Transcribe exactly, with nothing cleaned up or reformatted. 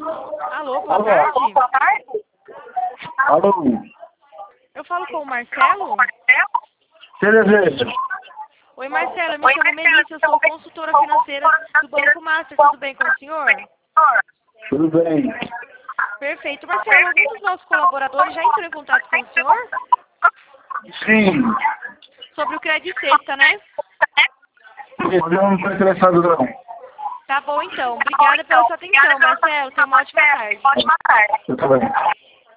Alô, boa Alô? tarde. Boa tarde. Alô? Eu falo com o Marcelo? Você deseja? Oi, Marcelo, eu me chamo Melissa, eu sou consultora financeira do Banco Master. Tudo bem com o senhor? Tudo bem. Perfeito. Marcelo, algum dos nossos colaboradores já entrou em contato com o senhor? Sim. Sobre o Credit Sexta, né? Eu não estou interessado não. Tá bom, então. Obrigada pela sua atenção, Marcelo. Tenha uma ótima tarde. Ótima tarde. Eu também.